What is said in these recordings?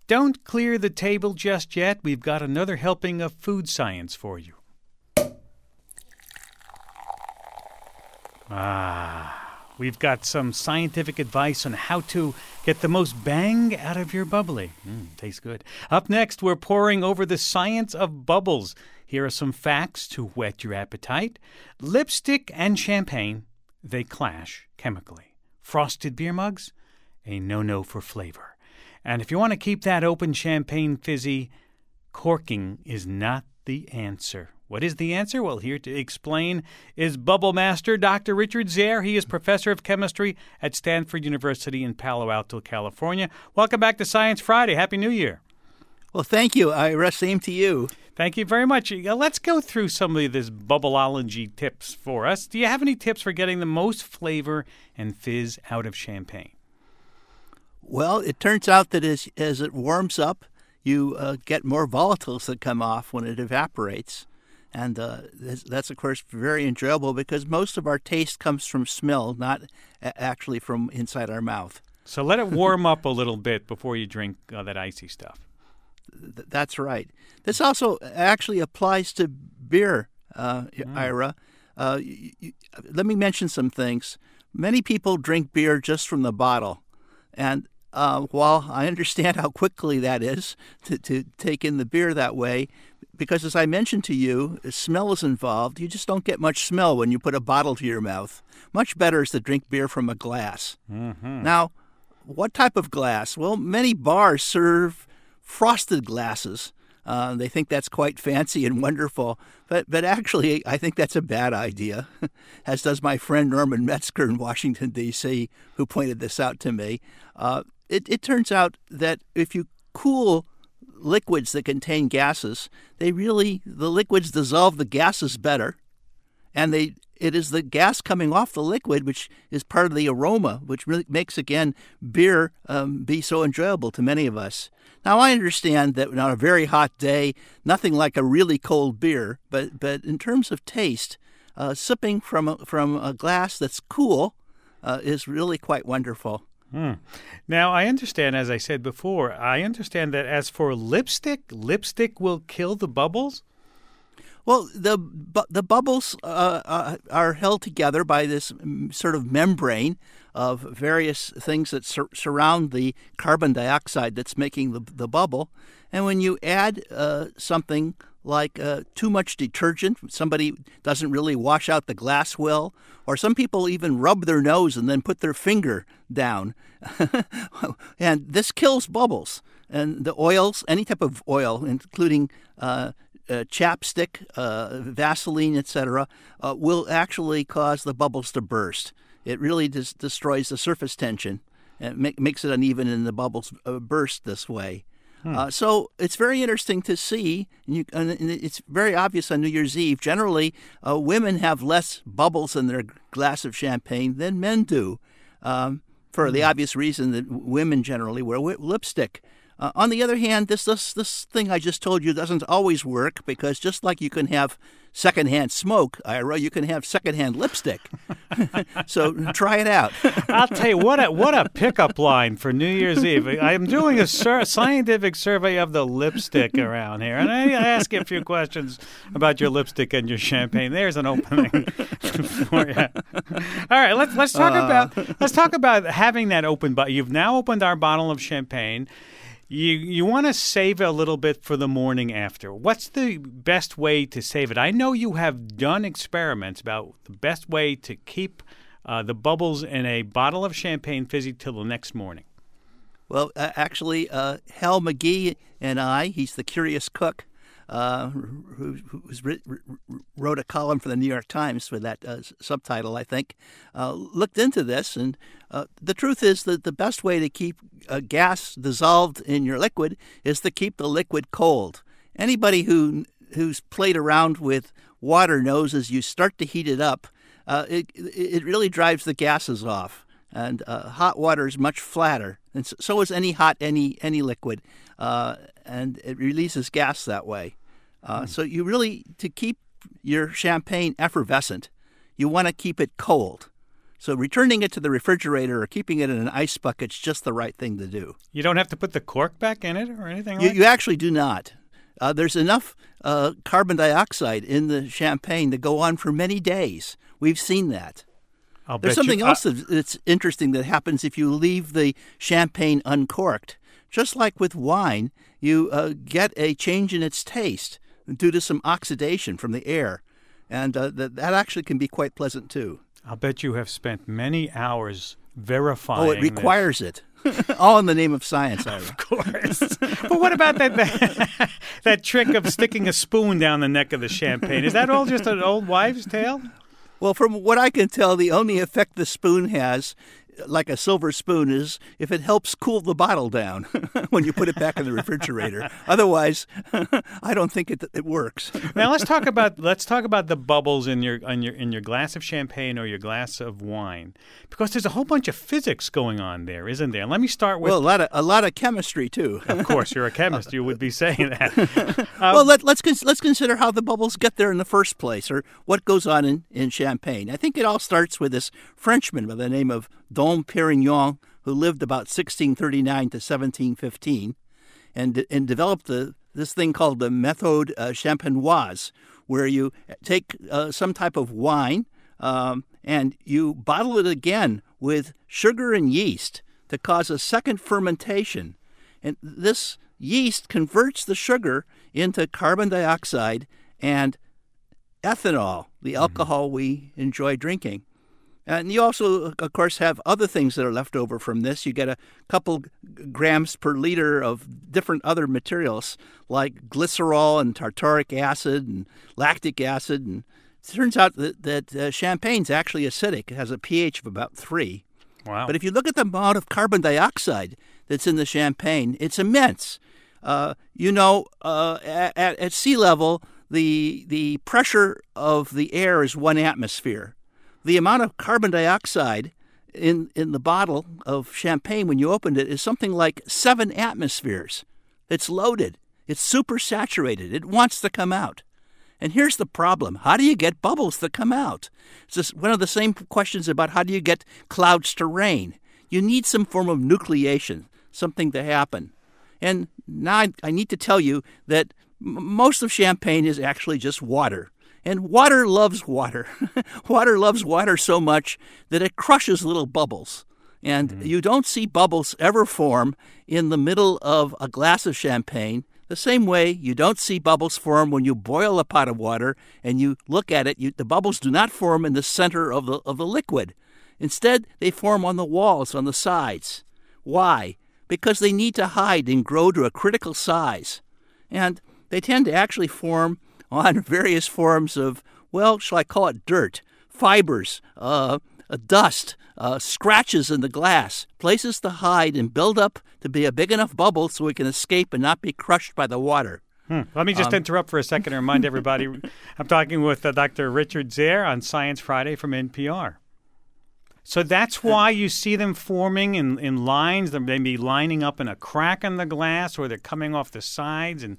don't clear the table just yet. We've got another helping of food science for you. We've got some scientific advice on how to get the most bang out of your bubbly. Tastes good. Up next, we're poring over the science of bubbles. Here are some facts to whet your appetite. Lipstick and champagne, they clash chemically. Frosted beer mugs, a no-no for flavor. And if you want to keep that open champagne fizzy, corking is not the answer. What is the answer? Well, here to explain is Bubble Master Dr. Richard Zare. He is professor of chemistry at Stanford University in Palo Alto, California. Welcome back to Science Friday. Happy New Year. Well, thank you, Ira. Same to you. Thank you very much. Let's go through some of this bubbleology tips for us. Do you have any tips for getting the most flavor and fizz out of champagne? Well, it turns out that as it warms up, you get more volatiles that come off when it evaporates. And that's, of course, very enjoyable because most of our taste comes from smell, not actually from inside our mouth. So let it warm up a little bit before you drink that icy stuff. That's right. This also actually applies to beer, Ira. Let me mention some things. Many people drink beer just from the bottle. And while I understand how quickly that is to take in the beer that way, because as I mentioned to you, smell is involved. You just don't get much smell when you put a bottle to your mouth. Much better is to drink beer from a glass. Mm-hmm. Now, what type of glass? Well, many bars serve frosted glasses. They think that's quite fancy and wonderful, but actually I think that's a bad idea, as does my friend Norman Metzger in Washington, D.C., who pointed this out to me. It turns out that if you cool liquids that contain gases, the liquids dissolve the gases better, and it is the gas coming off the liquid which is part of the aroma, which really makes, again, beer be so enjoyable to many of us. Now, I understand that on a very hot day, nothing like a really cold beer, but in terms of taste, sipping from a glass that's cool is really quite wonderful. Now, I understand, as I said before, that as for lipstick will kill the bubbles? Well, the bubbles are held together by this sort of membrane of various things that surround the carbon dioxide that's making the bubble. And when you add something like too much detergent, somebody doesn't really wash out the glass well, or some people even rub their nose and then put their finger down. And this kills bubbles. And the oils, any type of oil, including chapstick, Vaseline, etc., will actually cause the bubbles to burst. It really destroys the surface tension and makes it uneven, and the bubbles burst this way. So it's very interesting to see, and it's very obvious on New Year's Eve. Generally, women have less bubbles in their glass of champagne than men do, for the obvious reason that women generally wear lipstick. On the other hand, this thing I just told you doesn't always work, because just like you can have secondhand smoke, Ira, you can have secondhand lipstick. So try it out. I'll tell you, what a pickup line for New Year's Eve. I'm doing a scientific survey of the lipstick around here, and I ask you a few questions about your lipstick and your champagne. There's an opening for you. All right, let's talk about having that open. But you've now opened our bottle of champagne. You want to save it a little bit for the morning after. What's the best way to save it? I know you have done experiments about the best way to keep the bubbles in a bottle of champagne fizzy till the next morning. Well, actually, Hal McGee and he's the Curious Cook, who wrote a column for the New York Times with that subtitle, I think, looked into this. And the truth is that the best way to keep gas dissolved in your liquid is to keep the liquid cold. Anybody who's played around with water knows as you start to heat it up, it really drives the gases off. And hot water is much flatter, and so is any liquid, and it releases gas that way. So you really, to keep your champagne effervescent, you want to keep it cold. So returning it to the refrigerator or keeping it in an ice bucket's just the right thing to do. You don't have to put the cork back in it or anything like that? You actually do not. There's enough carbon dioxide in the champagne to go on for many days. We've seen that. There's something else that's interesting that happens if you leave the champagne uncorked. Just like with wine, you get a change in its taste due to some oxidation from the air. And that actually can be quite pleasant, too. I'll bet you have spent many hours verifying. Oh, it requires it. All in the name of science, Ira. Of course. But what about that trick of sticking a spoon down the neck of the champagne? Is that all just an old wives' tale? Well, from what I can tell, the only effect the spoon has, like a silver spoon, is if it helps cool the bottle down when you put it back in the refrigerator. Otherwise, I don't think it works. Now let's talk about the bubbles in your glass of champagne or your glass of wine, because there's a whole bunch of physics going on there, isn't there? Let me start with a lot of chemistry too. Of course, you're a chemist. You would be saying that. Well, let's consider how the bubbles get there in the first place, or what goes on in champagne. I think it all starts with this Frenchman by the name of Dom Pérignon, who lived about 1639 to 1715, and developed this thing called the méthode champenoise, where you take some type of wine and you bottle it again with sugar and yeast to cause a second fermentation. And this yeast converts the sugar into carbon dioxide and ethanol, the alcohol we enjoy drinking. And you also, of course, have other things that are left over from this. You get a couple grams per liter of different other materials like glycerol and tartaric acid and lactic acid. And it turns out that champagne's actually acidic. It has a pH of about 3. Wow. But if you look at the amount of carbon dioxide that's in the champagne, it's immense. At sea level, the pressure of the air is 1 atmosphere. The amount of carbon dioxide in the bottle of champagne when you opened it is something like 7 atmospheres. It's loaded. It's super saturated. It wants to come out. And here's the problem. How do you get bubbles to come out? It's just one of the same questions about how do you get clouds to rain. You need some form of nucleation, something to happen. And now I need to tell you that most of champagne is actually just water. And water loves water. Water loves water so much that it crushes little bubbles. And you don't see bubbles ever form in the middle of a glass of champagne, the same way you don't see bubbles form when you boil a pot of water and you look at it. The bubbles do not form in the center of the liquid. Instead, they form on the walls, on the sides. Why? Because they need to hide and grow to a critical size. And they tend to actually form on various forms of, well, shall I call it dirt, fibers, dust, scratches in the glass, places to hide and build up to be a big enough bubble so it can escape and not be crushed by the water. Let me just interrupt for a second and remind everybody, I'm talking with Dr. Richard Zehr on Science Friday from NPR. So that's why you see them forming in lines. They may be lining up in a crack in the glass, or they're coming off the sides. And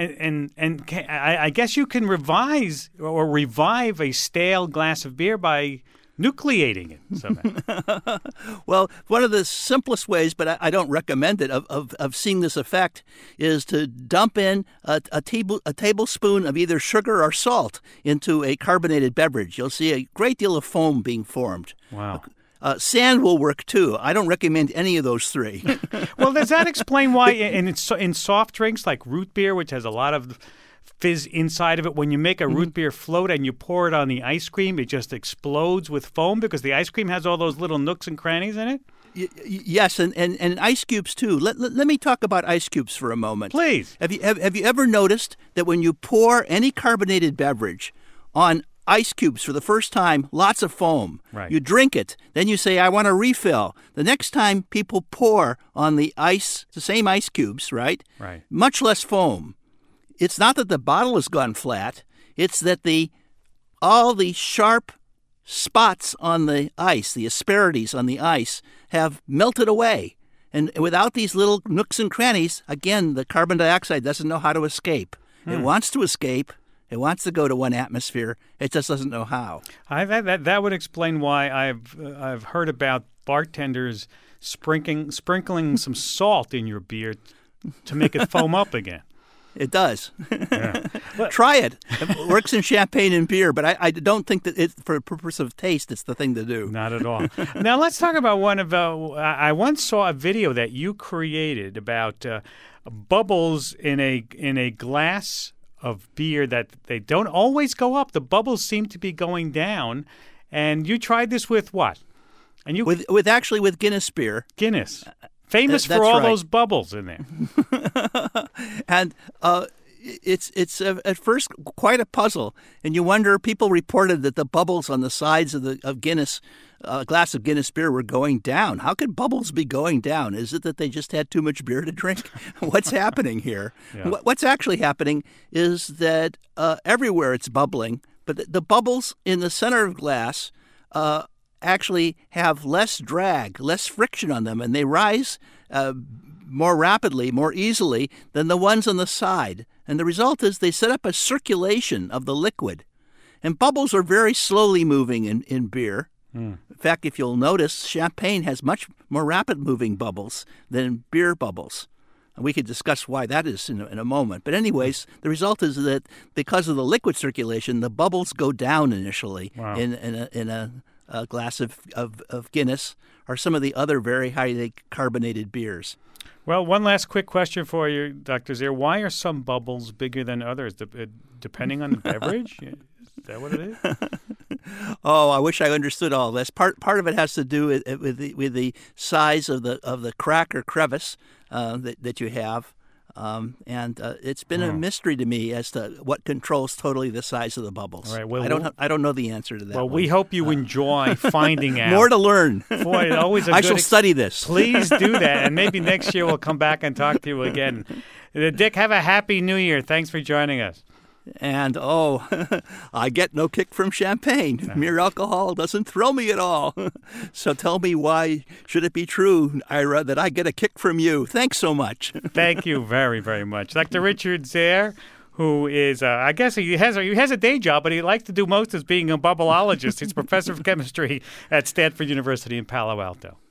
I guess you can revive a stale glass of beer by nucleating it somehow. Well, one of the simplest ways, but I don't recommend it, of seeing this effect is to dump in a tablespoon of either sugar or salt into a carbonated beverage. You'll see a great deal of foam being formed. Wow. Sand will work, too. I don't recommend any of those 3. Well, does that explain why in soft drinks like root beer, which has a lot of fizz inside of it, when you make a root beer float and you pour it on the ice cream, it just explodes with foam because the ice cream has all those little nooks and crannies in it? Yes, and ice cubes, too. Let me talk about ice cubes for a moment. Please. Have you ever noticed that when you pour any carbonated beverage on ice cubes for the first time, lots of foam. Right. You drink it, then you say, I want a refill. The next time people pour on the same ice cubes, right? Right. Much less foam. It's not that the bottle has gone flat. It's that all the sharp spots on the ice, the asperities on the ice, have melted away. And without these little nooks and crannies, again, the carbon dioxide doesn't know how to escape. It wants to escape, It wants to go to 1 atmosphere. It just doesn't know how. That would explain why I've heard about bartenders sprinkling some salt in your beer to make it foam up again. It does. Yeah. Try it. It works in champagne and beer, but I don't think that for a purpose of taste, it's the thing to do. Not at all. Now let's talk about one of. I once saw a video that you created about bubbles in a glass of beer that they don't always go up. The bubbles seem to be going down, and you tried this with what? And you with Guinness beer. Guinness. Famous for that's all right. those bubbles in there. And it's at first quite a puzzle, and you wonder. People reported that the bubbles on the sides of Guinness, a glass of Guinness beer, were going down. How could bubbles be going down? Is it that they just had too much beer to drink? What's happening here? Yeah. What's actually happening is that everywhere it's bubbling, but the bubbles in the center of glass actually have less drag, less friction on them, and they rise more rapidly, more easily than the ones on the side. And the result is they set up a circulation of the liquid. And bubbles are very slowly moving in beer. In fact, if you'll notice, champagne has much more rapid moving bubbles than beer bubbles. And we could discuss why that is in a moment. But anyways, the result is that because of the liquid circulation, the bubbles go down initially. Wow. in a glass of Guinness or some of the other very highly carbonated beers. Well, one last quick question for you, Dr. Zier. Why are some bubbles bigger than others, depending on the beverage? Is that what it is? Oh, I wish I understood all this. Part of it has to do with the size of the crack or crevice that you have. And it's been a mystery to me as to what controls totally the size of the bubbles. All right, well, I don't know the answer to that. Well, one. we hope you enjoy finding out. More to learn. Boy, always I shall study this. Please do that, and maybe next year we'll come back and talk to you again. Dick, have a happy New Year. Thanks for joining us. And, I get no kick from champagne. Mere alcohol doesn't thrill me at all. So tell me, why should it be true, Ira, that I get a kick from you? Thanks so much. Thank you very, very much. Dr. Richard Zier, who is, I guess he has a day job, but he likes to do most as being a bubbleologist. He's professor of chemistry at Stanford University in Palo Alto.